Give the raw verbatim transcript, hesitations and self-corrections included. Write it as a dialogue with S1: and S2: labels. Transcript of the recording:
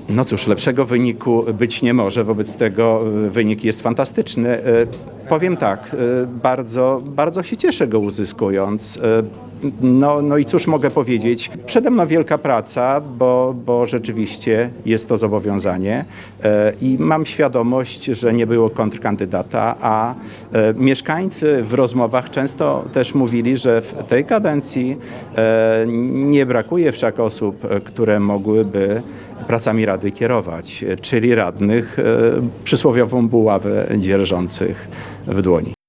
S1: No cóż, lepszego wyniku być nie może, wobec tego wynik jest fantastyczny. Powiem tak, bardzo, bardzo się cieszę go uzyskując. No, no i cóż mogę powiedzieć? Przede mną wielka praca, bo, bo rzeczywiście jest to zobowiązanie i mam świadomość, że nie było kontrkandydata, a mieszkańcy w rozmowach często też mówili, że w tej kadencji nie brakuje wszak osób, które mogłyby pracami Rady kierować, czyli radnych przysłowiową buławę dzierżących w dłoni.